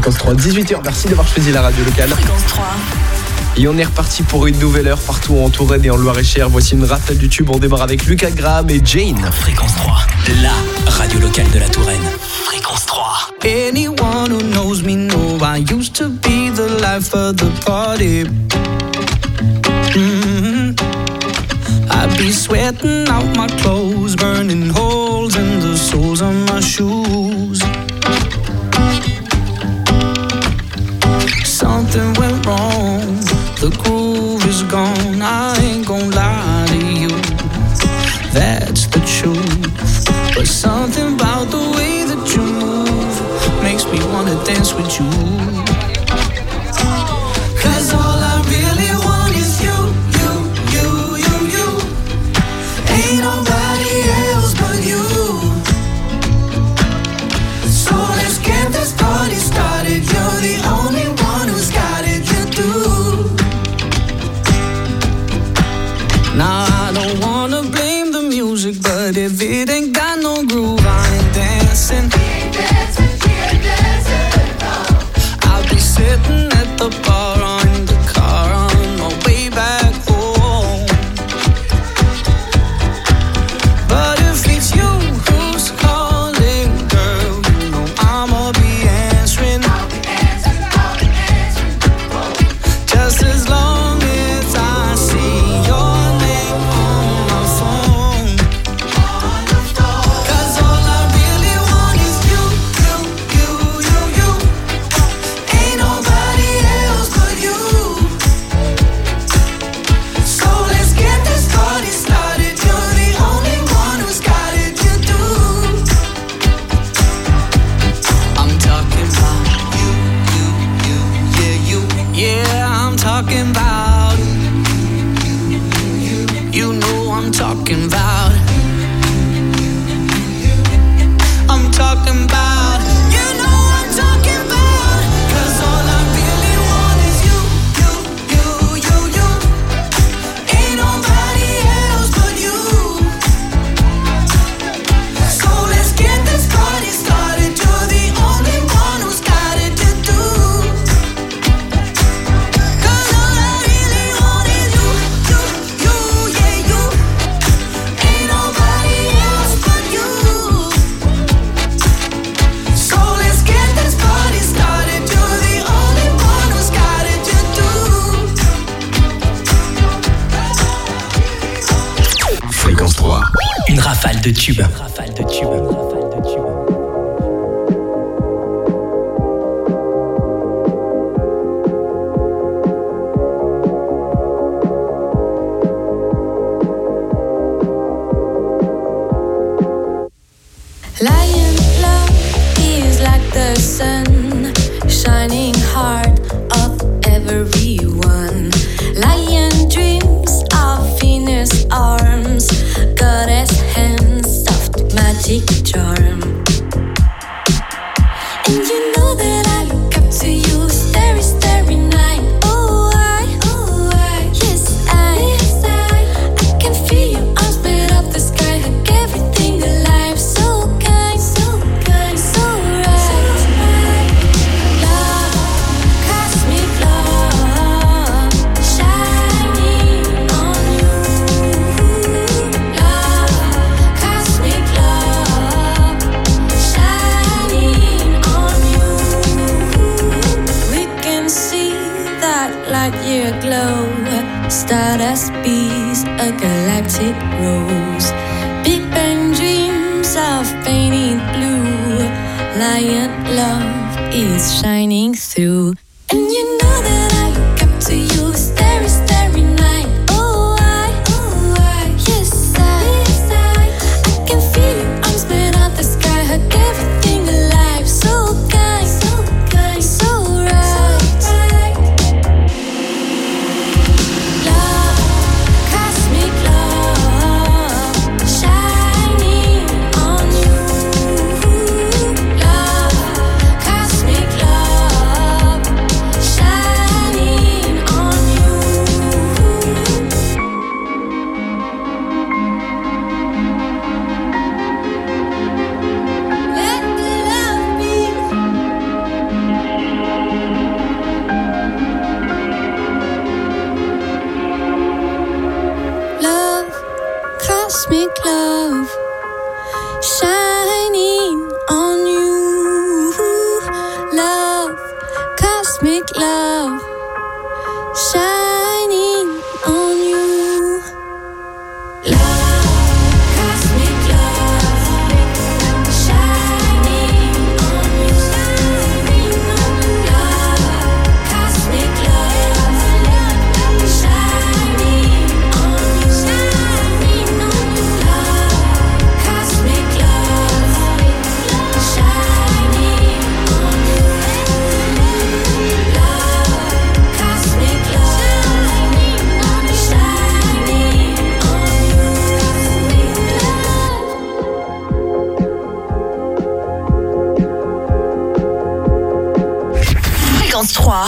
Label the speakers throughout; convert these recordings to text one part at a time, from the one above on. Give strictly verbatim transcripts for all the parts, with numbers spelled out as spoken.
Speaker 1: Fréquence trois, dix-huit heures, merci d'avoir choisi la radio locale.
Speaker 2: Fréquence trois.
Speaker 1: Et on est reparti pour une nouvelle heure partout en Touraine et en Loir-et-Cher. Voici une rafale du tube, on démarre avec Lucas Graham et Jane.
Speaker 3: Fréquence trois, la radio locale de la Touraine. Fréquence trois.
Speaker 4: Anyone who knows me know I used to be the life of the party. Mm-hmm. I'd be sweating out my clothes, burning holes in the soles of my shoes. Something went wrong, the groove is gone. I ain't gon' lie to you, that's the truth. But something about the way that you move makes me wanna dance with you. Cause all I really want is you, you, you, you, you. Ain't nobody else but you. So let's get this party started. You're the only one who's got it, you do. Now I don't wanna blame the music, but if it ain't got no groove, I ain't dancing. I'll be sitting at the bar or in the car on my way back home. But if it's you who's calling, girl, you know I'ma be answering. I'll be answering, I'll be answering. Just as long as I see your name on my phone. On the phone. Cause all I really want is you, you, you, you, you. Ain't nobody else but you. So let's get this party started. You're the only one who's got it, you do. I'm talking about you, you, you, yeah, you. Yeah, I'm talking about you know I'm talking about I'm talking about you know I'm talking about. Cause all I really want is you, you, you, you, you. Ain't nobody else but you. So let's get this party started. You're the only one who's got it to do. Cause all I really want is you, you, you, yeah, you. Ain't nobody else but you. So let's get this party started. You're the only one who's got it to do.
Speaker 3: Fréquence trois. Une rafale de tubes. Rafale de tubes. Rafale de tubes.
Speaker 5: Lion love is like the sun, shining heart of everyone. Lion dreams of Venus arms, goddess hands, soft magic charm. And you know that I look up to you, starry, starry night. Oh, I, oh, I, yes, I, yes, I, I can feel your arms lit up the sky, hug everything alive. So kind, so kind, so right. Love, cosmic love, shining on you. Love, cosmic love, shining on you. We can see that light year glow, stardust bees, a galactic rose. Big Bang dreams of painted blue. Lion love is shining through. And you know that I look up to you, starry, starry night. Oh, I, oh, I, yes, I, yes, I, I can feel your arms lit up the sky, hug everything alive. So kind, so kind, so right. Love, cosmic love, shining on you. Love, cosmic love, shining
Speaker 2: Fréquence trois.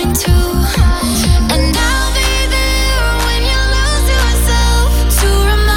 Speaker 5: To remind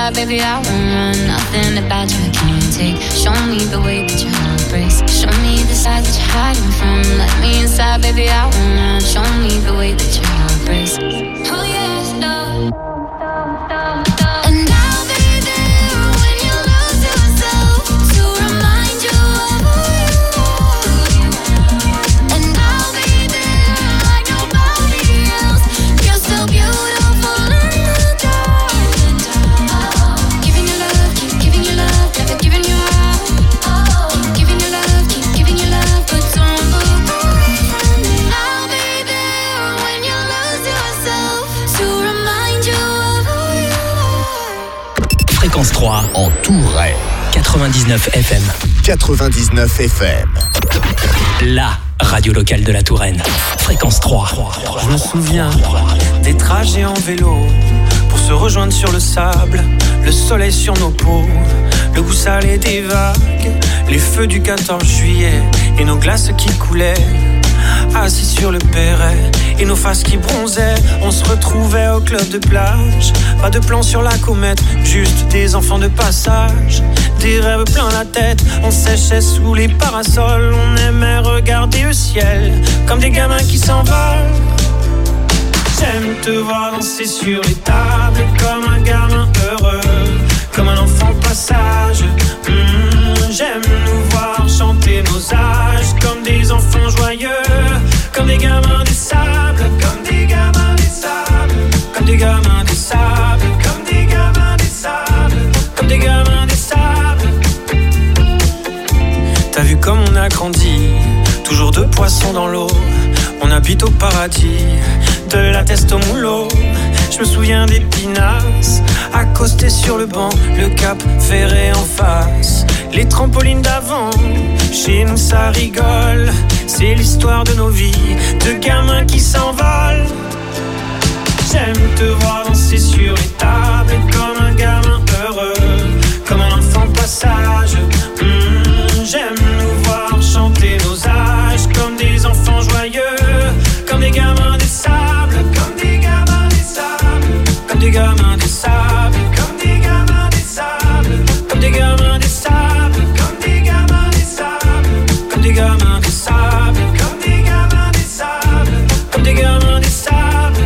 Speaker 5: inside, baby, I won't run. Nothing about you I can't take. Show me the way that your heart breaks. Show me the side that you're hiding from. Let me inside, baby, I won't run. Show me the way that your heart breaks. Oh yeah, no. And I'll be there when you lose yourself to remind you of who you are. And I'll be there like nobody else. You're so beautiful in the dark. Giving you love, keep giving you love, never giving you up. Keep giving you love, keep giving you love, but don't look away from me. I'll be there when you lose yourself to remind you of who you are.
Speaker 3: Fréquence trois
Speaker 2: en Touraine.
Speaker 3: quatre-vingt-dix-neuf F M.
Speaker 2: quatre-vingt-dix-neuf F M.
Speaker 3: La radio locale de la Touraine. Fréquence trois.
Speaker 6: Je me souviens des trajets en vélo pour se rejoindre sur le sable, le soleil sur nos peaux, le goût salé des vagues, les feux du quatorze juillet et nos glaces qui coulaient. Assis sur le perret et nos faces qui bronzaient, on se retrouvait au club de plage. Pas de plan sur la comète, juste des enfants de passage. Des rêves plein la tête, on séchait sous les parasols. On aimait regarder le ciel comme des gamins qui s'envolent. J'aime te voir danser sur les tables comme un gamin heureux, comme un enfant de passage. Mmh, j'aime nous voir chanter nos âges comme des enfants joyeux, comme des gamins des sables, comme des gamins des sables, comme des gamins des sables, comme des gamins des sables, comme des gamins des sables. T'as vu comme on a grandi, toujours deux poissons dans l'eau. On habite au paradis, de la teste au moulot. Je me souviens des pinasses, accostés sur le banc, le cap ferré en face, les trampolines d'avant. Chez nous ça rigole, c'est l'histoire de nos vies, de gamins qui s'envolent. J'aime te voir danser sur les tables comme un gamin heureux, comme un enfant de passage. Mmh, j'aime nous voir chanter nos âges comme des enfants joyeux, comme des gamins des sables, comme des gamins des sables, comme des gamins des sables, comme des gamins des sables, comme des gamins des sables, comme des gamins des sables, comme des gamins des sables, comme des gamins des sables, comme des gamins des sables.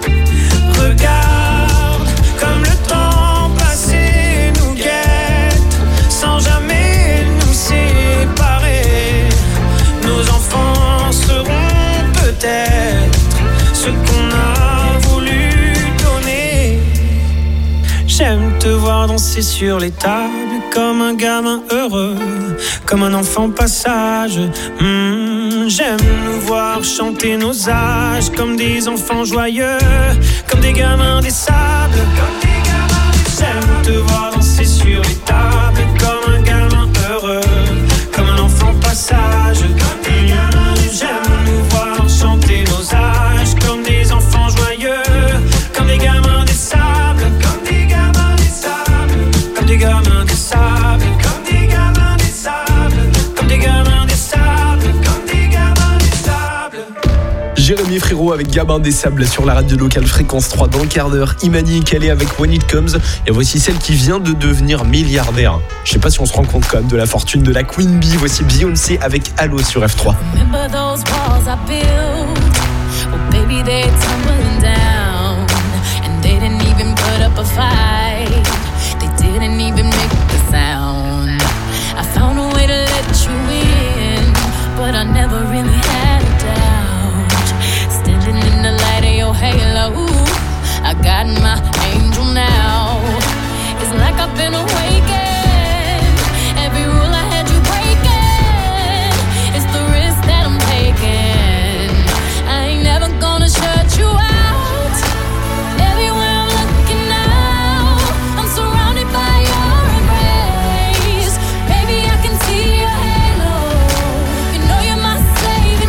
Speaker 6: Regarde comme le temps passé nous guette, sans jamais nous séparer. Nos enfants seront peut-être ce qu'on a voulu donner. J'aime te voir danser sur les tables comme un gamin heureux, comme un enfant passage. Mmh, j'aime nous voir chanter nos âges comme des enfants joyeux, comme des gamins des sables, comme des gamins des sables. J'aime te voir danser sur les tables comme un gamin heureux, comme un enfant passage. Mmh, j'aime nous voir chanter nos âges comme des enfants joyeux, comme des gamins des sables, comme des gamins des sables, comme des gamins des sables, comme des gamins des sables, comme des gamins des sables, comme des gamins des sables.
Speaker 1: Jérémy Frérot avec Gabin des Sables sur la radio locale Fréquence trois. Dans le quart d'heure, Imani et Calais avec When It Comes. Et voici celle qui vient de devenir milliardaire. Je sais pas si on se rend compte quand même de la fortune de la Queen Bee. Voici Beyoncé avec Allo sur F trois.
Speaker 5: Remember those walls I built? Well, baby, they're tumbling down. And they didn't even put up a fight. They didn't even make the sound. I found a way to let you in, but I never really had a doubt. Standing in the light of your halo, I got my angel now. It's like I've been awakened. Every rule I had you breaking. It's the risk that I'm taking. I ain't never gonna shut you out. Everywhere I'm looking now, I'm surrounded by your embrace. Baby, I can see your halo. You know you're my savior.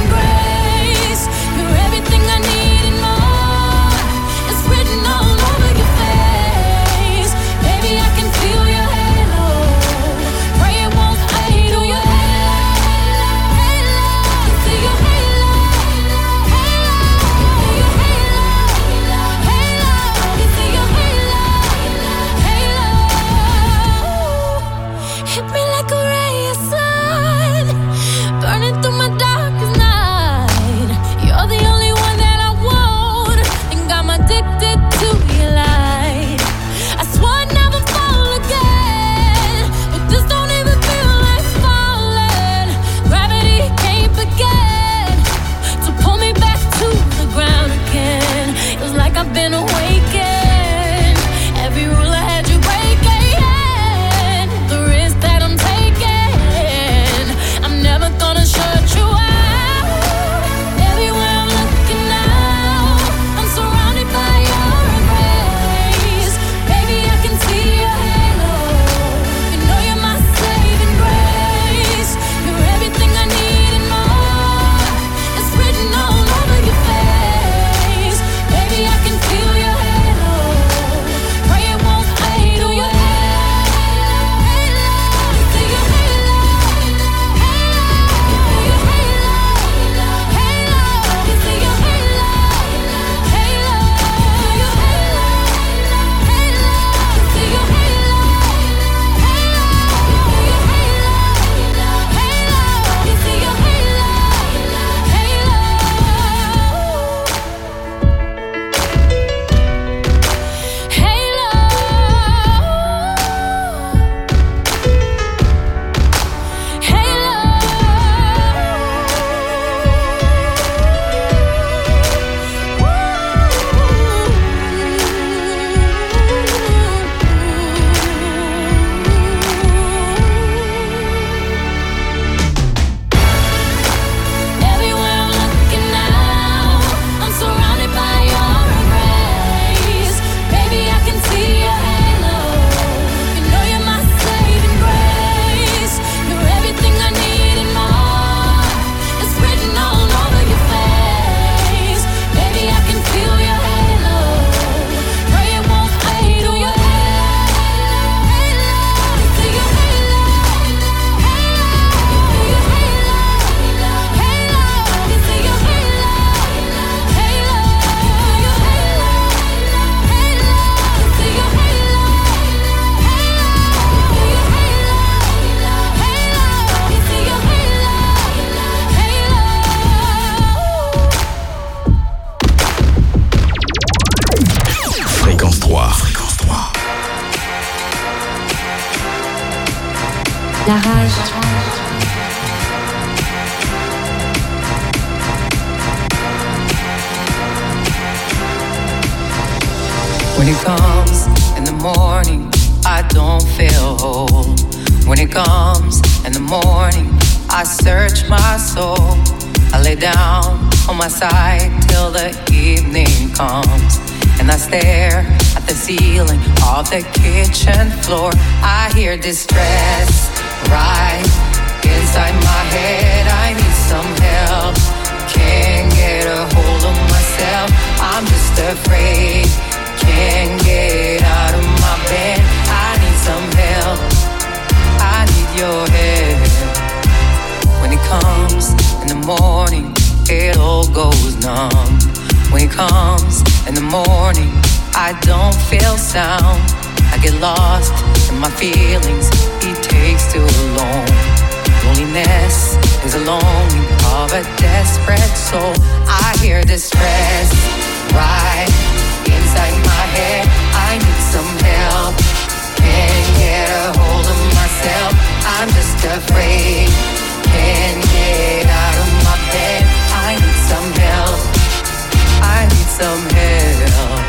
Speaker 7: When it comes in the morning, I don't feel whole. When it comes in the morning, I search my soul. I lay down on my side till the evening comes, and I stare at the ceiling of the kitchen floor. I hear distress right inside my head. I need some help, can't get a hold of myself. I'm just afraid, can't get out of my bed. I need some help, I need your help. When it comes in the morning, it all goes numb. When it comes in the morning, I don't feel sound. I get lost in my feelings, it takes too long. Loneliness is a longing of a desperate soul. I hear distress right inside my head. I need some help, can't get a hold of myself. I'm just afraid, can't get out of my bed. I need some help, I need some help.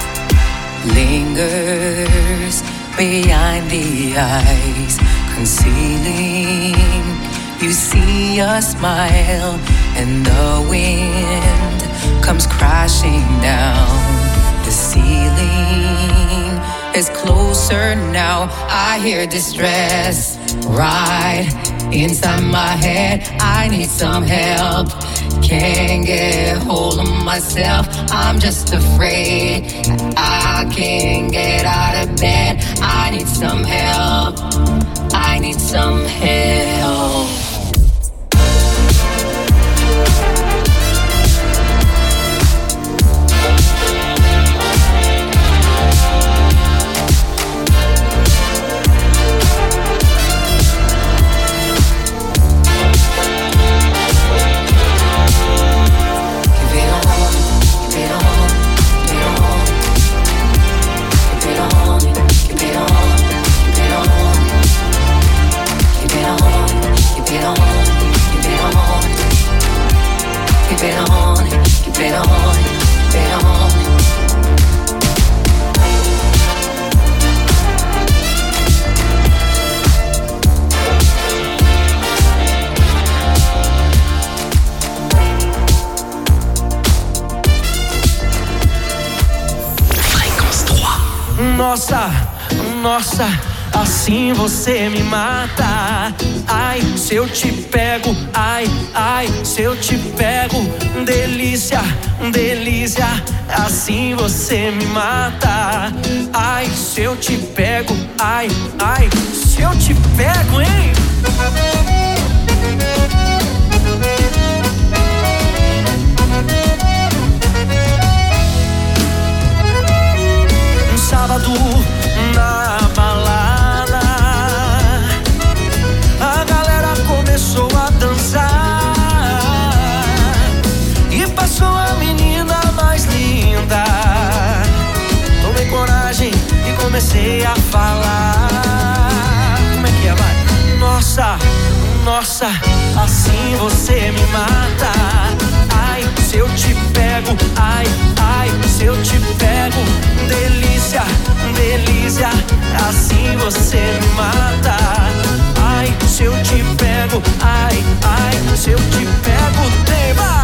Speaker 7: Lingers behind the eyes, concealing. You see a smile, and the wind comes crashing down. The ceiling is closer now. I hear distress right inside my head. I need some help, can't get a hold of myself. I'm just afraid, I can't get out of bed. I need some help, I need some help.
Speaker 6: Nossa, nossa, assim você me mata. Ai, se eu te pego, ai, ai, se eu te pego. Delícia, delícia, assim você me mata. Ai, se eu te pego, ai, ai, se eu te pego, hein? Sábado na balada, a galera começou a dançar e passou a menina mais linda. Tomei coragem e comecei a falar. Como é que é, vai? Nossa, nossa, assim você me mata. Ai, se eu te pego, ai, ai, se eu te pego. Delícia, delícia, assim você me mata. Ai, se eu te pego, ai, ai, se eu te pego, tema.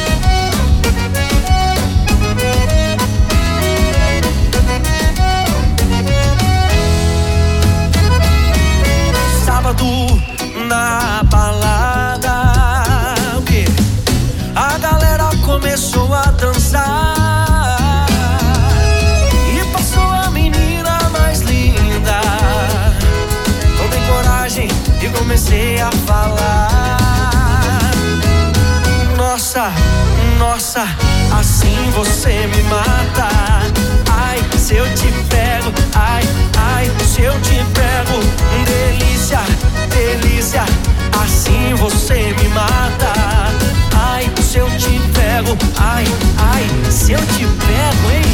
Speaker 6: Sábado na balada, o quê? A galera começou a dançar e passou a menina mais linda. Tomei coragem e comecei a falar. Nossa, nossa, assim você me mata. Ai, se eu te pego, ai, ai, se eu te pego. Delícia, delícia, assim você me mata. Ai, se eu te pego, ai, ai, se eu te pego, hein?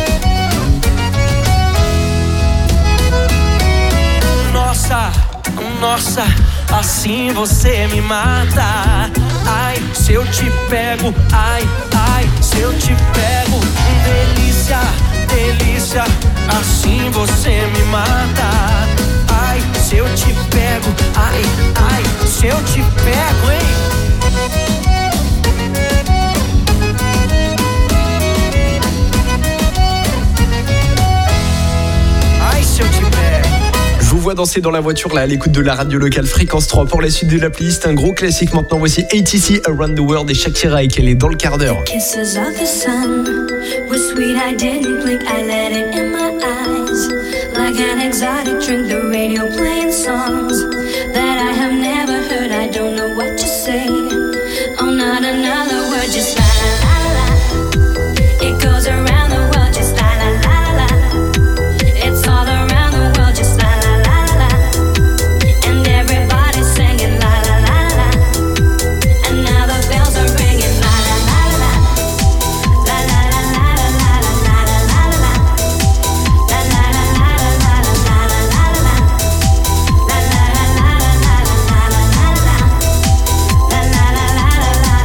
Speaker 6: Nossa, nossa, assim você me mata. Ai, se eu te pego, ai, ai, se eu te pego. Delícia, delícia, assim você me mata. Ai, se eu te pego, ai, ai, se eu te pego, hein? Ai, se eu te pego.
Speaker 1: Je vous vois danser dans la voiture là à l'écoute de la radio locale Fréquence trois. Pour la suite de la playlist, un gros classique maintenant. Voici A T C Around the World et Shakira et qu'elle est dans le quart d'heure.
Speaker 5: Kisses of the sun were sweet, I didn't blink, I let it in my eyes. Like an exotic drink, the radio playing songs that I have never heard, I don't know what to say. Oh, not another word, just la la la la. It goes around the world, just la la la la. It's all around the world, just la la la la. And everybody's singing la la la la. And now the bells are ringing la la la la. La la la la la la la la la la. La la la la la la la la la la. La la la la la la la la la la. La la la la la la.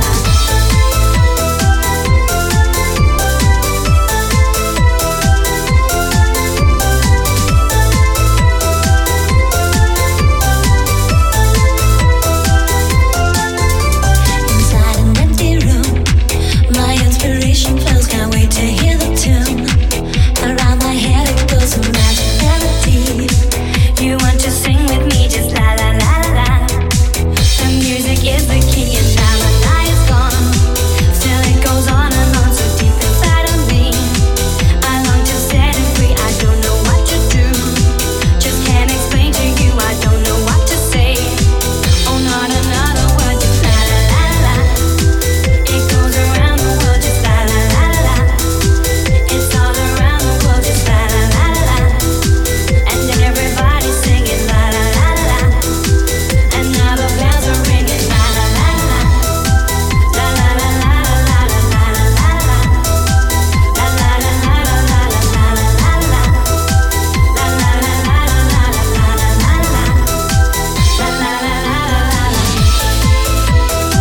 Speaker 5: Inside an empty room, my inspiration flows, can't wait to hear the tune. Around my head it goes a magic melody. You want to sing with me, just la la la la la. The music is the key and now the night is gone. Still it goes on and on so deep inside of me. I long to set it free, I don't know what to do. Just can't explain to you, I don't know what to say. Oh, not another word, just la la la la. It goes around the world, just la la la la. It's all around the world, just la la la la. And everybody's singing la la la la. And now the bells are ringing la la la la. La la la la la la la la la la. La la la la la la la la la la la. La la la la la la la la la la. La la la la la la.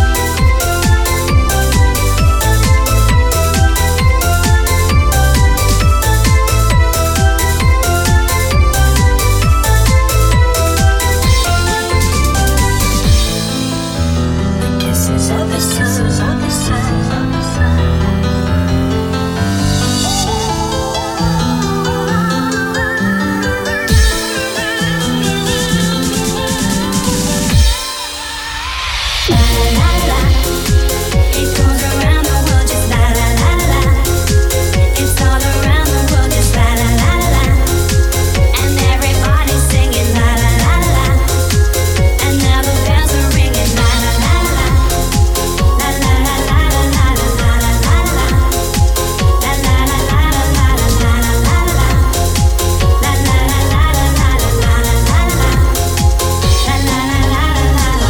Speaker 5: Kisses of the sun, of the sun, of the La la la la. It goes around the world, just la la la la. It's all around the world, just la la la la. And everybody's singing la la la la. And now the bells are ringing la la la la. La la la la la la la la la la la. La la la la la la la la la la la. La la la la la la la la la la la. La la la la la la la la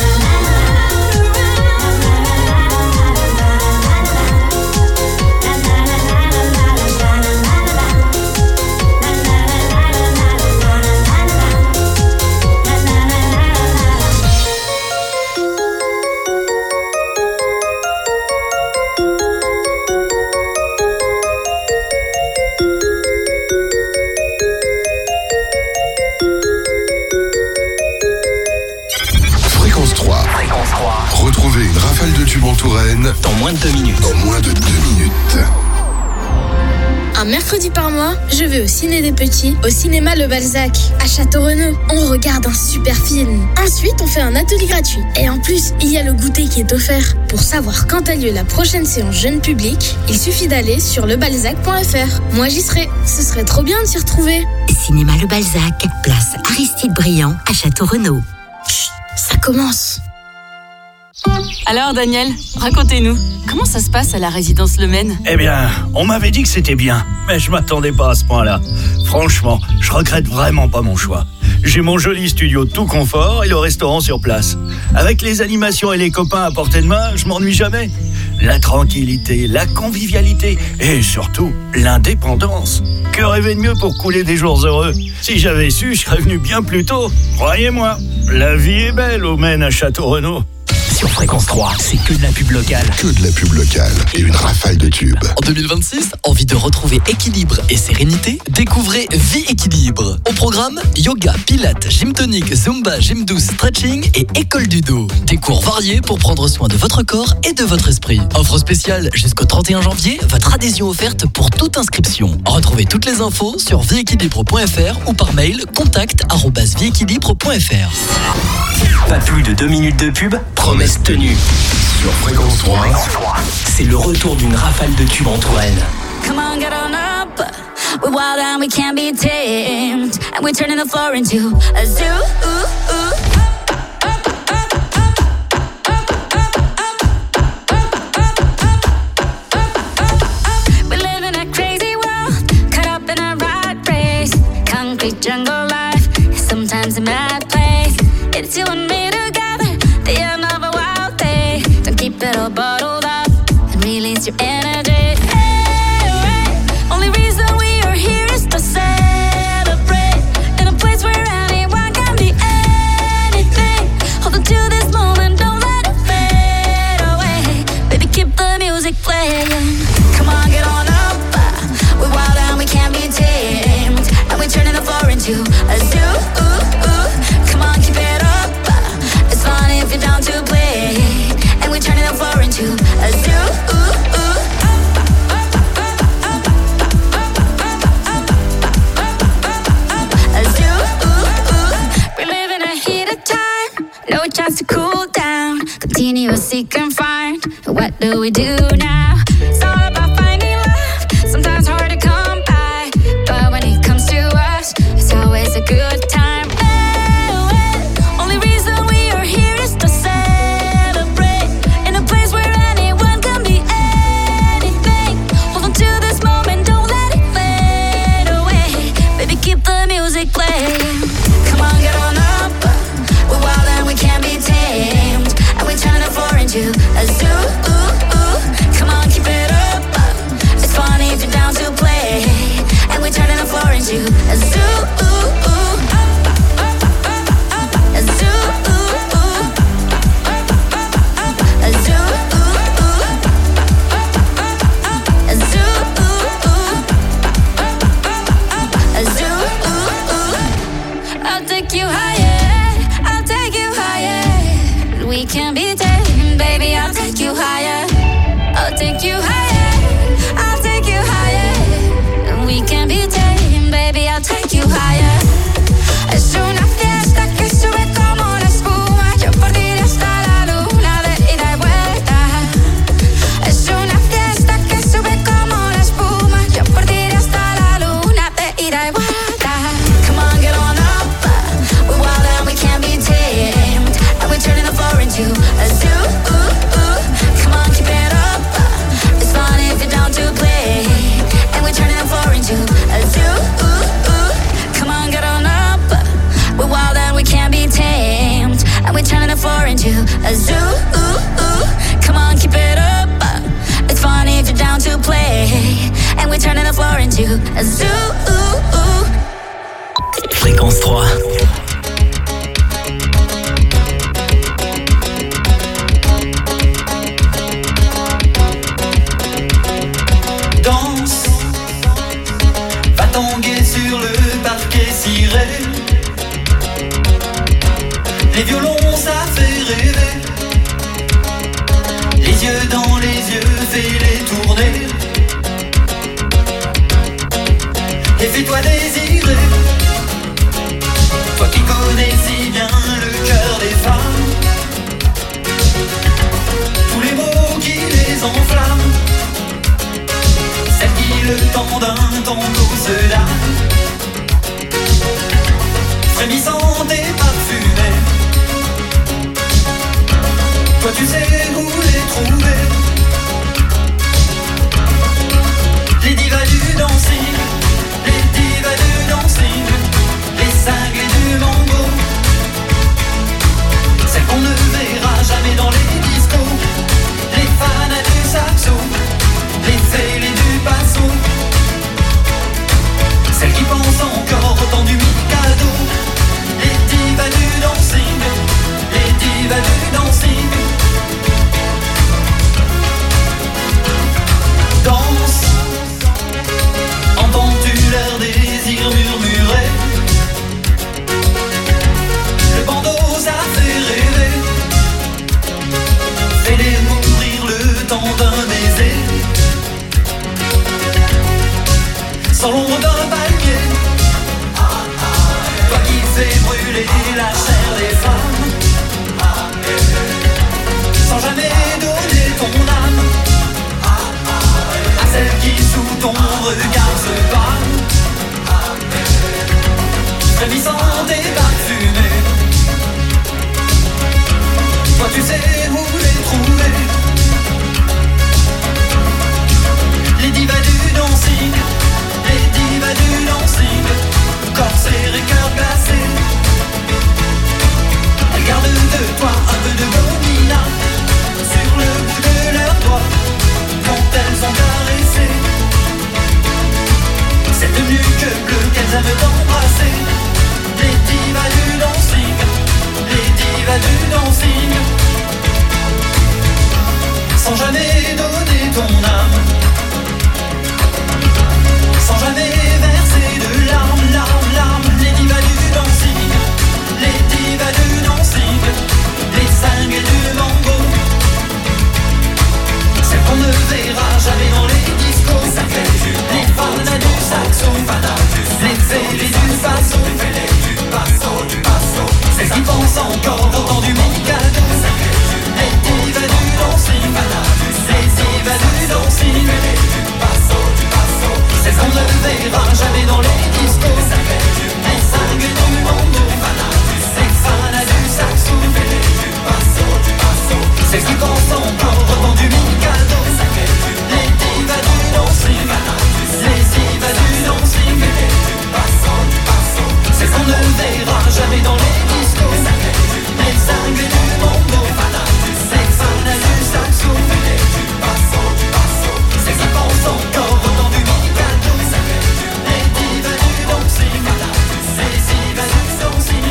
Speaker 2: Fréquence trois.
Speaker 3: Fréquence trois.
Speaker 2: Retrouvez une rafale de tubes en Touraine
Speaker 3: Dans moins de deux minutes.
Speaker 2: en moins de deux minutes.
Speaker 8: Un mercredi par mois, je vais au Ciné des Petits, au cinéma Le Balzac, à Château-Renaud. On regarde un super film. Ensuite, on fait un atelier gratuit. Et en plus, il y a le goûter qui est offert. Pour savoir quand a lieu la prochaine séance jeune public, il suffit d'aller sur lebalzac point f r. Moi, j'y serai. Ce serait trop bien de s'y retrouver.
Speaker 9: Cinéma Le Balzac, place Aristide Briand à Château-Renaud.
Speaker 8: Chut, ça commence.
Speaker 10: Alors Daniel, racontez-nous, comment ça se passe à la résidence Le Maine ?
Speaker 11: Eh bien, on m'avait dit que c'était bien, mais je m'attendais pas à ce point-là. Franchement, je regrette vraiment pas mon choix. J'ai mon joli studio tout confort et le restaurant sur place. Avec les animations et les copains à portée de main, je m'ennuie jamais. La tranquillité, la convivialité et surtout l'indépendance. Que rêver de mieux pour couler des jours heureux ? Si j'avais su, je serais venu bien plus tôt, croyez-moi. La vie est belle au Maine à Château-Renaud.
Speaker 3: Sur Fréquence trois, c'est que de la pub locale.
Speaker 2: Que de la pub locale et une rafale de tubes.
Speaker 12: En deux mille vingt-six, envie de retrouver équilibre et sérénité? Découvrez Vie Équilibre. Au programme, yoga, pilates, gym tonique, zumba, gym douce, stretching et école du dos. Des cours variés pour prendre soin de votre corps et de votre esprit. Offre spéciale jusqu'au trente et un janvier, votre adhésion offerte pour toute inscription. Retrouvez toutes les infos sur vie équilibre point f r ou par mail contact arobase vie équilibre point f r.
Speaker 3: Pas plus de deux minutes de pub, promesse tenue.
Speaker 2: Sur Fréquence trois,
Speaker 3: c'est le retour d'une rafale de tubes en Touraine.
Speaker 5: Come on, get on up. We're wild and we can't be tamed. And we're turning the floor into a zoo. Ooh, ooh. We live in a crazy world, caught up in a rat race. Concrete jungle life, sometimes a mad place. It's you and me together, the end of a wild day. Don't keep it all bottled up and release your energy. Hey, hey. Only reason we are here is to celebrate in a place where anyone can be anything. Hold on to this moment, don't let it fade away. Baby, keep the music playing. Come on, get on up. We're wild and we can't be tamed. And we're turning the floor into a zoo. Ooh, ooh. Come on, keep it up. It's fun if you're down to play. And we're turning the floor into a zoo. Ooh, ooh. A zoo. Ooh, ooh. We live in a heated time, no chance to cool down. Continuously confined. What do we do now? It's all about finding love. Sometimes hard to come by, but when it comes to us, it's always a good time. Oh, oh. Only reason we are here is to celebrate in a place where anyone can be anything. Hold on to this moment, don't let it fade away. Baby, keep the music playing. Come on, get on up. We're wild and we can't be tamed. And we turn the floor into a zoo. Ooh, ooh. Come on, keep it up. It's funny if you're down to play. And we're turning the floor into a zoo. Ooh, ooh. A zoo. Ooh, ooh. A zoo. Ooh, ooh. A zoo. Ooh, ooh. A zoo. Ooh, ooh. I'll take you higher. I'll take you higher. We can be tamed, baby. I'll take you higher. I'll take you higher. I'll take you higher. We can be tamed, baby. I'll take you higher. Es una fiesta que sube como la espuma. Yo por ti hasta la luna de ida y vuelta. Es una fiesta que sube como la espuma. Yo por ti hasta la luna de ida y vuelta. Come on, get on up. We're wild and we can't be tamed. And we're turning the floor into a zoo. Ooh, ooh. Come on, keep it up. It's fun if you're down to play. And we're turning the floor into a zoo. Ooh, ooh. Come on, get on up. We're wild and we can't be tamed. And we're turning the floor into a zoo. Ooh, ooh. Come on, keep it up. It's fun if you're down to play. And we're turning the floor into a zoo. Ooh, ooh.
Speaker 3: Fréquence trois.
Speaker 6: Danse, va tanguer sur le parquet ciré. Les violons, ça fait rêver. Les yeux dans les yeux, fais-les tourner. Et fais-toi désirer. Toi qui connais si bien le cœur des femmes. Tous les mots qui les enflamment. Celle qui le temps d'un tango se lave. Frémissante et parfumée. Toi tu sais où les trouver. Les divas du dancing, les divas du corps autant du Mikado. Les divas du dancing, les divas du dancing. C'est ce qu'on ne verra jamais dans les discos. Les cinglés du monde, les fans du saxo. C'est ce qui pense encore autant du Mikado. Les divas du dancing, les divas du dancing. C'est ce qu'on ne verra jamais dans les discos. Les cinglés du monde, les fans du saxo. C'est ce qui pense encore autant du Mikado. Les divas du dancing, les divas du dancing.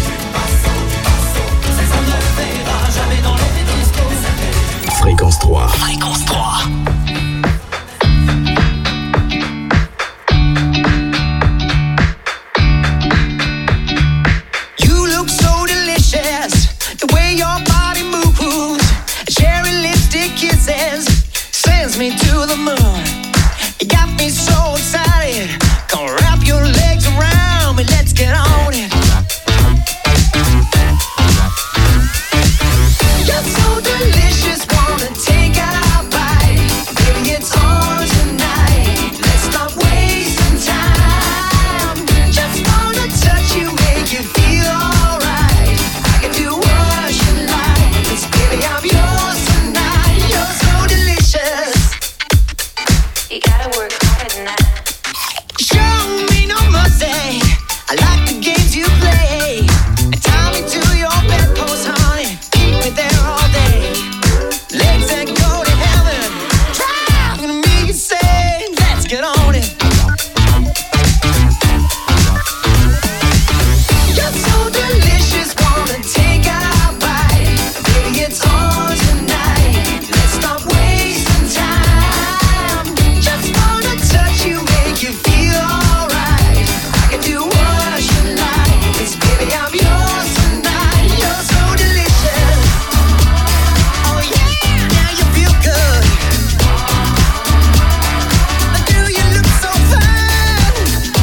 Speaker 6: C'est ce qu'on ne verra jamais dans les discos.
Speaker 2: Fréquence trois.
Speaker 3: Fréquence trois.
Speaker 6: You look so delicious, the way your body moves. Cherry lipstick kisses sends me to the moon. You got me so excited. Come wrap your legs around me, let's get on it. You're so delicious, wanna take a bite. Baby, it's on tonight. Let's not wasting time. Just wanna touch you, make you feel alright. I can do what you like. 'Cause baby, I'm yours tonight. You're so delicious. You gotta work hard tonight. Show me no mercy. I like the games you play. And tie me to your bedpost, honey. Keep me there all day. Legs that go to heaven. Drive to me, you say, let's get on it. You're so delicious, wanna take a bite. Baby, it's on tonight. Let's stop wasting time. Just wanna touch you, make you feel alright. I can do what you like. 'Cause baby, I'm yours tonight. You're so delicious. Oh yeah, now you feel good. Do you look so fine?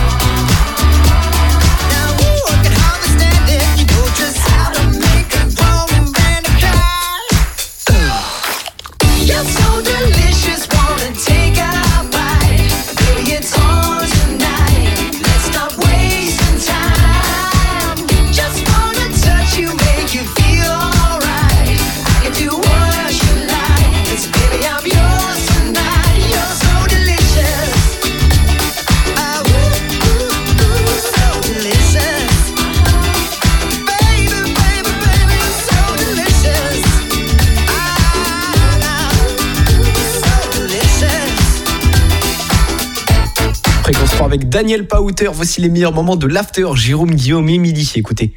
Speaker 6: Now ooh, I can hardly stand it. You know just how to make a grown man cry. You're so delicious, wanna take a bite. Baby, it's on tonight. Let's stop wasting time. Just wanna touch you, make you feel alright. I can do what you like. 'Cause baby, I'm yours tonight. You're so delicious. Ah, ooh, ooh, ooh, so delicious. Baby, baby, baby, you're so delicious. Ah, so delicious.
Speaker 1: Fréquence trois avec Daniel Pauter. Voici les meilleurs moments de l'after. Jérôme, Guillaume, Émilie. Écoutez.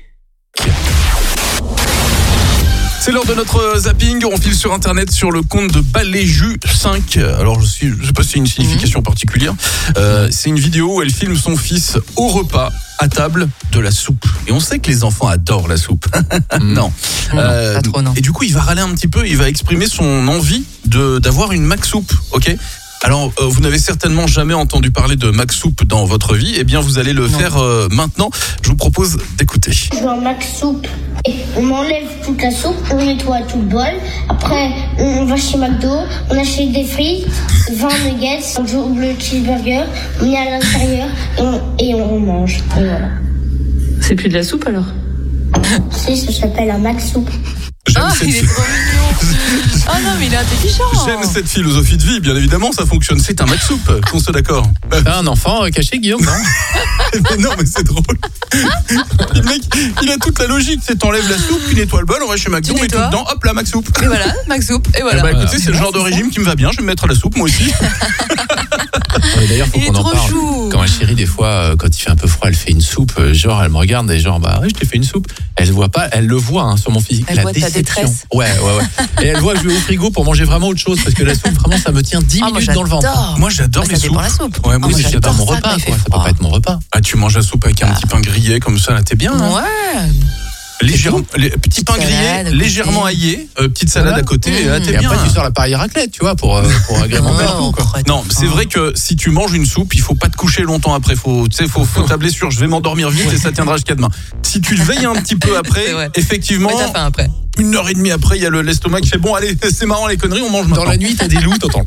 Speaker 13: C'est l'heure de notre zapping. On file sur internet sur le compte de Baléju cinq. Alors je suis, je sais pas si c'est une signification particulière. Euh, c'est une vidéo où elle filme son fils au repas à table de la soupe. Et on sait que les enfants adorent la soupe. non. Euh,
Speaker 14: pas trop, non.
Speaker 13: Et du coup, il va râler un petit peu. Il va exprimer son envie de d'avoir une McSoup. Ok. Alors, euh, vous n'avez certainement jamais entendu parler de McSoup dans votre vie. Eh bien, vous allez le
Speaker 14: Non.
Speaker 13: faire euh, maintenant. Je vous propose d'écouter.
Speaker 15: Je veux un mac soupe. Et on enlève toute la soupe, on nettoie tout le bol. Après, on va chez McDo, on achète des frites, vingt nuggets, un double cheeseburger, on met à l'intérieur et on, et on mange. Et voilà.
Speaker 10: C'est plus de la soupe alors?
Speaker 15: Si, ça s'appelle un mac soupe.
Speaker 13: J'aime
Speaker 14: Oh,
Speaker 13: cette
Speaker 14: il est
Speaker 13: fi-
Speaker 14: trop mignon. Oh non, mais il est intelligent.
Speaker 13: J'aime cette philosophie de vie, bien évidemment, ça fonctionne. C'est un McSoup, qu'on soit d'accord.
Speaker 16: T'as un enfant euh, caché, Guillaume, non?
Speaker 13: Mais non, mais c'est drôle. Le mec, il a toute la logique. C'est t'enlèves la soupe, tu nettoies le bol, on va chez McDo, on met tout
Speaker 14: nettoies.
Speaker 13: dedans, hop, la McSoup.
Speaker 14: Et voilà, McSoup. Et voilà.
Speaker 13: Eh bah, écoutez, c'est le
Speaker 14: Ouais,
Speaker 13: genre de
Speaker 14: c'est
Speaker 13: régime qui me va bien. Je vais me mettre à la soupe, moi aussi.
Speaker 16: Ouais, D'ailleurs, faut
Speaker 14: Il est
Speaker 16: qu'on en
Speaker 14: trop
Speaker 16: parle.
Speaker 14: chou.
Speaker 16: Quand ma chérie, des fois, euh, quand il fait un peu froid, elle fait une soupe. euh, Genre, elle me regarde et genre, bah ouais, je t'ai fait une soupe. Elle voit pas, elle le voit hein, sur mon physique.
Speaker 14: Elle
Speaker 16: la
Speaker 14: voit ta
Speaker 16: déception.
Speaker 14: détresse.
Speaker 16: Ouais, ouais, ouais. Et elle voit que je vais au frigo pour manger vraiment autre chose parce que la soupe, vraiment, ça me tient dix
Speaker 14: Ah, moi,
Speaker 16: minutes dans le ventre.
Speaker 14: j'adore.
Speaker 13: Moi, j'adore
Speaker 14: Bah,
Speaker 13: les
Speaker 14: ça dépend
Speaker 13: soupes.
Speaker 14: la soupe.
Speaker 13: Ouais,
Speaker 14: Ah,
Speaker 13: moi
Speaker 14: moi,
Speaker 13: aussi,
Speaker 16: C'est pas
Speaker 14: j'adore
Speaker 16: mon
Speaker 14: ça
Speaker 16: repas,
Speaker 14: quand il fait
Speaker 16: quoi. Ça peut
Speaker 14: froid.
Speaker 16: pas être mon repas.
Speaker 13: Ah, tu manges la soupe avec un petit pain grillé comme ça, là, t'es bien. Hein.
Speaker 14: Ouais.
Speaker 13: légèrement, les, petit pain grillé,
Speaker 17: salade
Speaker 13: légèrement aillé, euh, petite salade
Speaker 16: Voilà.
Speaker 13: à côté,
Speaker 16: Mmh.
Speaker 13: et là, t'es
Speaker 16: Et
Speaker 13: bien.
Speaker 16: après, tu sors la Paris raclette, tu vois, pour, euh, pour agrémenter le tout, quoi.
Speaker 13: Non, c'est vrai que si tu manges une soupe, il faut pas te coucher longtemps après. Faut, tu sais, faut, faut tabler sur je vais m'endormir vite et ça tiendra jusqu'à demain. Si tu te veilles un petit peu après, effectivement,
Speaker 17: Ouais, t'as faim après.
Speaker 13: une heure et demie après, il y a le- l'estomac qui fait bon, allez, c'est marrant les conneries, on mange maintenant.
Speaker 16: Dans la nuit, t'as des loups, t'entends.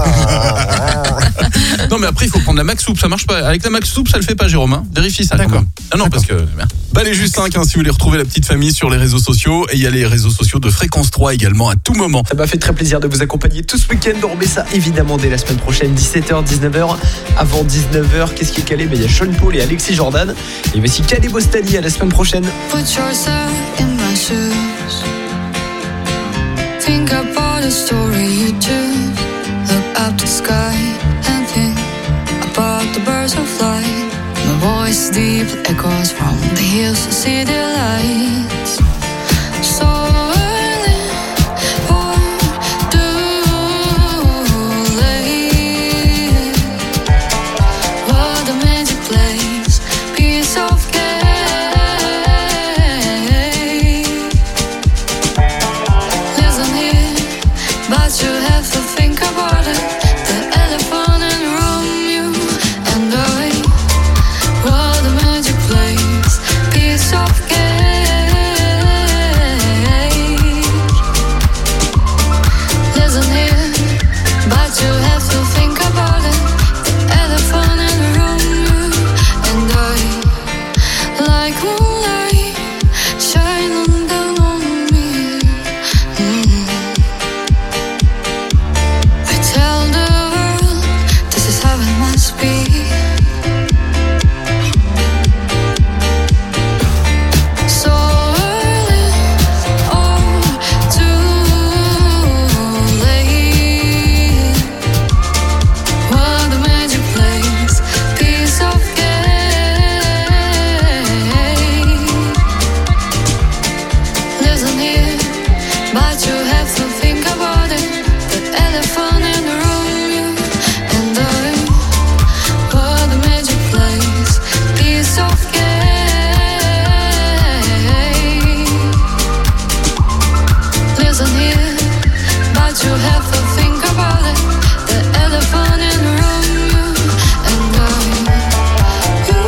Speaker 13: Non, mais après, il faut prendre la Max Soupe, ça marche pas. Avec la Max Soupe, ça le fait pas, Jérôme. Hein. Vérifie ça.
Speaker 16: D'accord.
Speaker 13: Ah non, parce que. Bien. Bah, les juste cinq, hein, si vous voulez retrouver la petite famille sur les réseaux sociaux. Et il y a les réseaux sociaux de Fréquence trois également à tout moment.
Speaker 1: Ça m'a fait très plaisir de vous accompagner tout ce week-end. On remet ça évidemment dès la semaine prochaine, dix-sept heures, dix-neuf heures. Avant dix-neuf heures, qu'est-ce qui est calé? Mais il y a Sean Paul et Alexis Jordan. Et voici Calé Bostani à la semaine prochaine.
Speaker 5: Put yourself in my shoes. Think about a story you choose. Look up to the sky and think about the birds who fly. My voice deep echoes from the hills to see the lights. So early or too late. What a magic place, piece of cake. Listen here, but you have to think about it. The elephant in the room, you and I. What a magic place, piece of cake. Listen here, but you have to think about it. The elephant in the room, you and I. Like moonlight, shining down on me. Mm. I tell the world this is how it must be. So early or too late. What a magic place, piece of cake. Listen here, but you have to think about it. The elephant in the room, you and I. What a magic place, piece of cake. Listen here, but you have to think about it. The elephant in the room, you and I. You,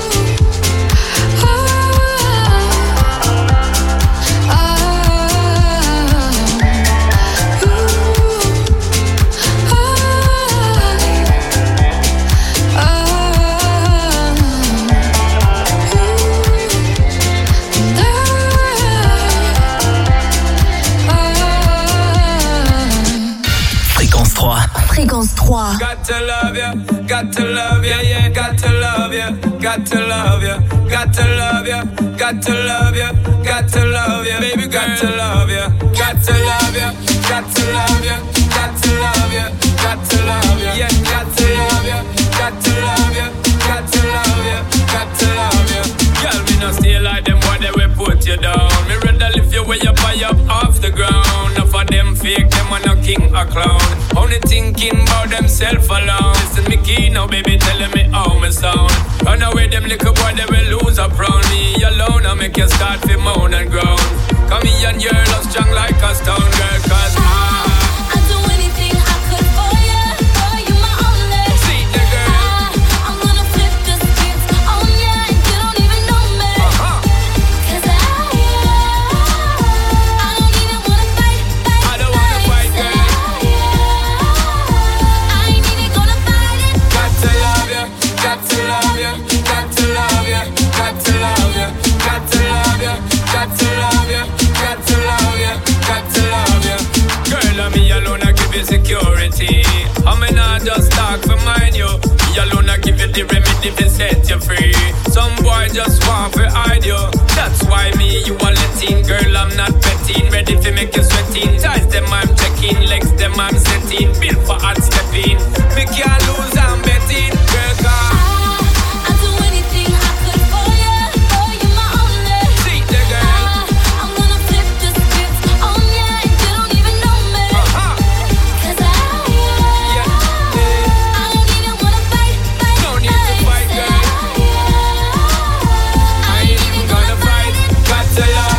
Speaker 3: Fréquence trois.
Speaker 9: Fréquence trois.
Speaker 6: Got to love ya, got to love ya, yeah, got to love ya, got to love ya, got to love ya, got to love ya, got to love ya, baby, got to love ya, got to love ya, got to love ya, got to love ya, got to love ya, yeah, got to love ya, got to love ya, got to love ya, got to love ya. Girl, me no stay like them, boy, they will put you down. Me rather lift you way up high up off the ground. Enough of them fake, them a no king or clown. Only thinking about themself alone. Listen me key now, baby, telling me how me sound. Run away, them little boy, they will lose up round me alone. I make you start to moan and groan. Come here and you're love strong like a stone girl, cause I
Speaker 5: I'd do anything I could for you, for you my only.
Speaker 6: see the girl.
Speaker 5: I'm gonna flip the script on ya and you don't even know me.
Speaker 6: Uh-huh.
Speaker 5: Cause I, I don't even wanna fight, fight,
Speaker 6: I don't wanna fight, girl.
Speaker 5: I ain't even gonna fight it.
Speaker 6: Got to love ya, got to love ya, got to love ya, got to love ya, got to love ya, got to love ya, got to love ya, got to love ya. Girl, I'm me alone, I give you security. I'm not just talk for mine, you. Me alone, I give you the remedy to set you free. Some boy just want to hide you. That's why me, you are letting. Girl, I'm not betting. Ready to make you sweating. Ties them, I'm checking. Legs them, I'm setting. Built for hard stepping. Me can't lose, I'm betting. Girl, God.
Speaker 5: I'd do anything I could for you, for you my only.
Speaker 6: See the girl.
Speaker 5: I'm gonna flip the script on ya and you don't even know me.
Speaker 6: Uh-huh.
Speaker 5: Cause I,
Speaker 6: Yeah.
Speaker 5: I don't even wanna fight, fight,
Speaker 6: No need to fight, girl. I ain't even gonna fight. Got to love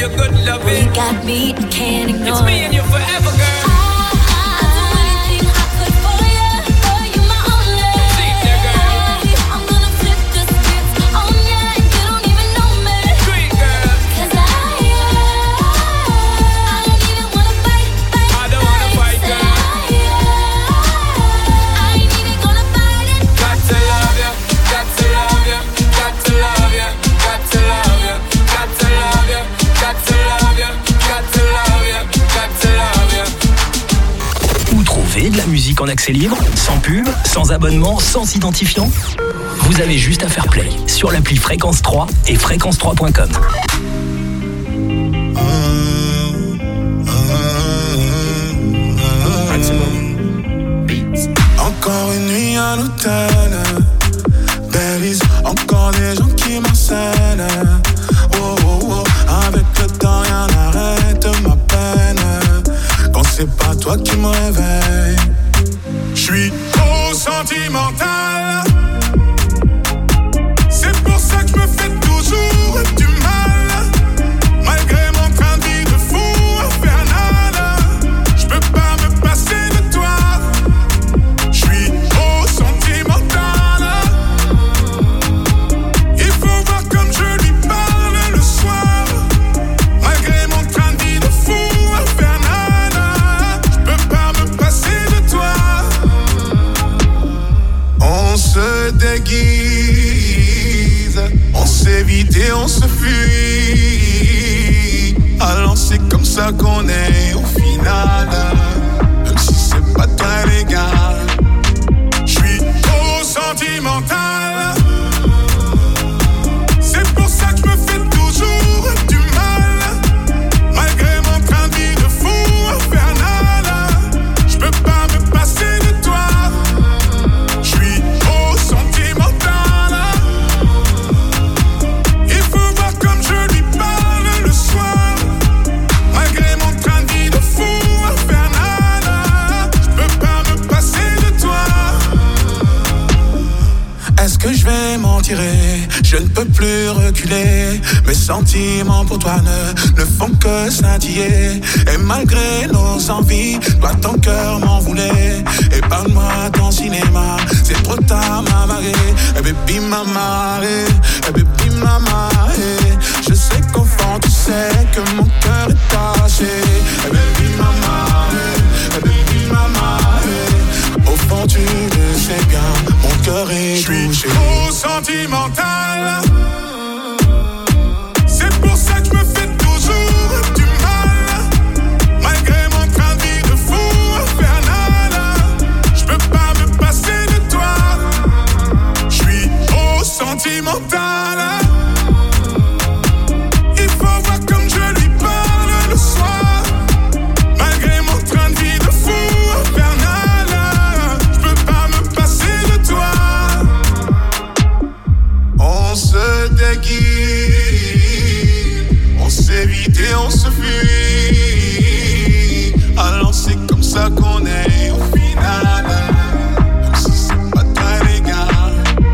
Speaker 6: your good loving.
Speaker 5: You got me and can't ignore.
Speaker 6: It's me and you forever, girl.
Speaker 3: De la musique en accès libre, sans pub, sans abonnement, sans identifiant. Vous avez juste à faire play sur l'appli Fréquence trois et fréquence trois point com.
Speaker 17: Encore une nuit à l'hôtel, Belize, encore des gens qui m'harcèlent. Oh, oh, oh, avec le temps rien n'arrête ma peine. Quand c'est pas toi qui me réveille, j'suis trop sentimental. C'est pour ça que j'me fais toujours du mal. Malgré mon train de vie de fou infernal, j'peux pas me passer de toi. J'suis trop sentimental. Il faut voir comme je lui parle le soir. Malgré mon train de vie de fou infernal, on se déguise, on s'évite et on se fuit. Alors c'est comme ça qu'on est au final, même si c'est pas très légal. J'suis trop sentimental. C'est pour ça que j'me fais toujours du mal. Malgré mon train de vie de fou infernal, j'peux pas me passer de toi. J'suis trop sentimental. Il faut voir comme je lui parle le soir. Malgré mon train de vie de fou infernal, j'peux pas me passer de toi. Est-ce que je vais m'en tirer? Je ne peux plus reculer. Mes sentiments pour toi ne, ne font que scintiller. Et malgré nos envies, toi ton cœur m'en voulait. Épargne-moi ton cinéma, c'est trop tard m'a marré. Et baby m'a marré, et baby m'a marré. Je sais qu'au fond tu sais que mon cœur est taché. Et baby m'a marré, et baby m'a marré. Au fond tu le sais bien, mon cœur est touché. J'suis trop sentimental. C'est pour ça que j'me fais toujours du mal. Malgré mon train de vie de fou infernal, j'peux pas me passer de toi. J'suis trop sentimental. Il faut voir comme je lui parle le soir. Malgré mon train de vie de fou infernal, j'peux pas me passer de toi. On se déguise, on s'évite et on se fuit. Alors c'est comme ça qu'on est au final, même si c'est pas très légal.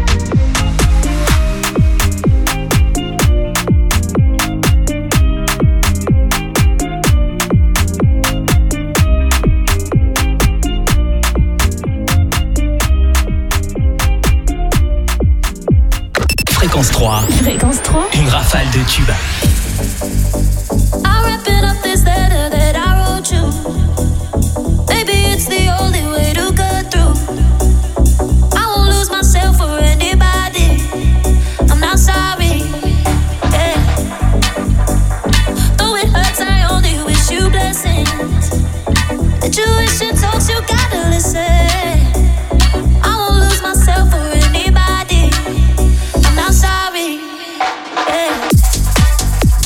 Speaker 3: Fréquence trois.
Speaker 5: Fréquence trois.
Speaker 3: Une rafale de tubes.
Speaker 5: I wrap it up this letter that I wrote you. Maybe it's the only way to get through. I won't lose myself for anybody. I'm not sorry. Yeah. Though it hurts, I only wish you blessings. The tuition talks, you gotta listen. I won't lose myself for anybody. I'm not sorry. Yeah.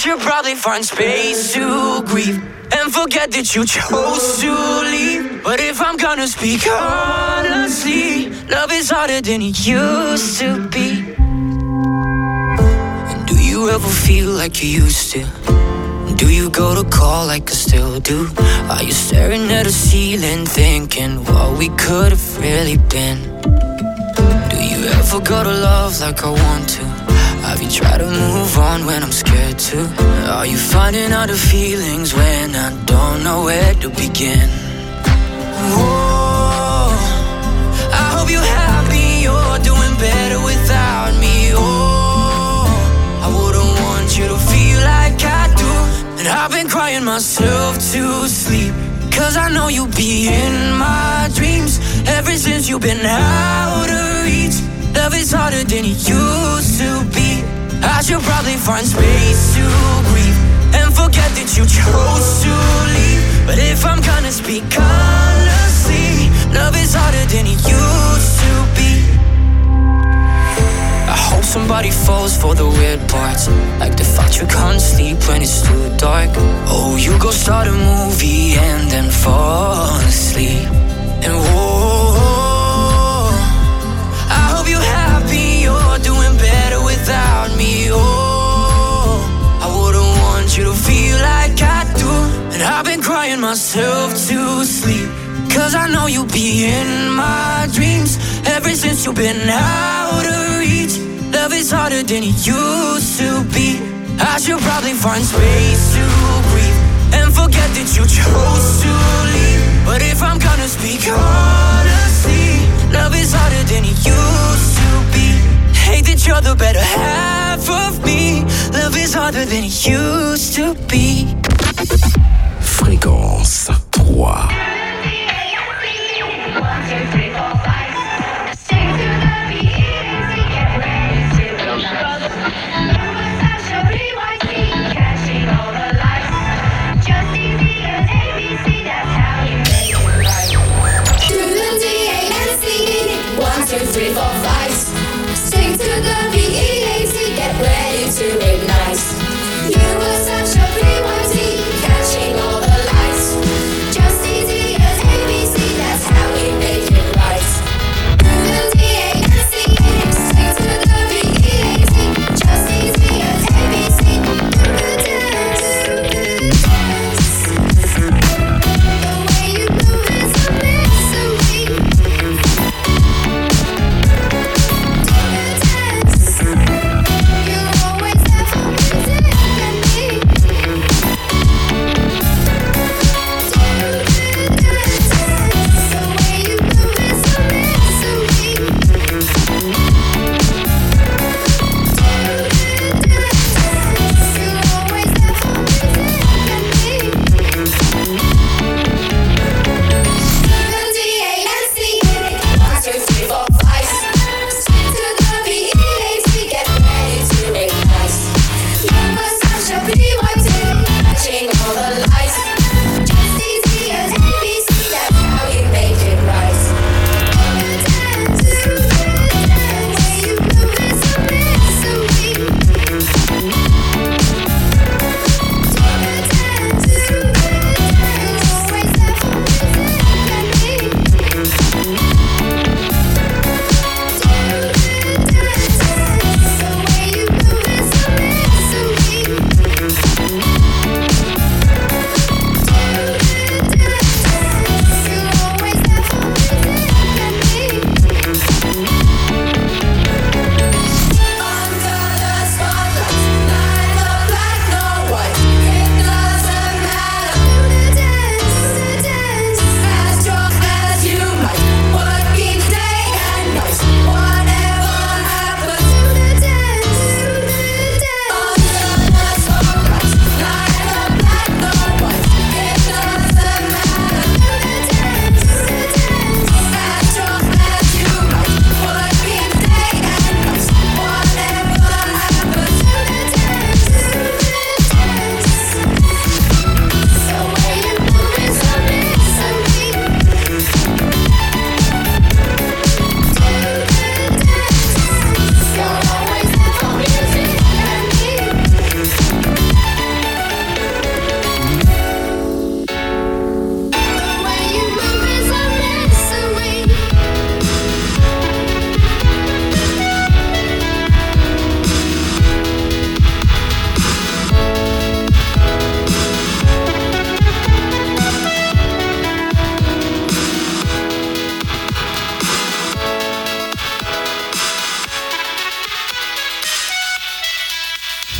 Speaker 6: should probably find space to grieve and forget that you chose to leave. But if I'm gonna speak honestly, love is harder than it used to be. And do you ever feel like you used to? Do you go to call like I still do? Are you staring at the ceiling thinking what we could have really been? Do you ever go to love like I want to? Have you tried to move on when I'm scared to? Are you finding out the feelings when I don't know where to begin? Oh, I hope you're happy, you're doing better without me. Oh, I wouldn't want you to feel like I do. And I've been crying myself to sleep, cause I know you'll be in my dreams ever since you've been out of reach. Love is harder than it used to be. I should probably find space to breathe and forget that you chose to leave. But if I'm gonna speak honestly, love is harder than it used to be. I hope somebody falls for the weird parts, like the fact you can't sleep when it's too dark. Oh, you go start a movie and then fall asleep. And whoa, I hope you're happy, you're doing better without me. Oh, I wouldn't want you to feel like I do. And I've been crying myself to sleep, cause I know you'll be in my dreams ever since you've been out of reach. Love is harder than it used to be. I should probably find space to breathe and forget that you chose to leave. But if I'm gonna speak honestly, love is harder than it used to be. Hate that you're the better half of me. Love is harder than it used to be.
Speaker 2: Fréquence trois.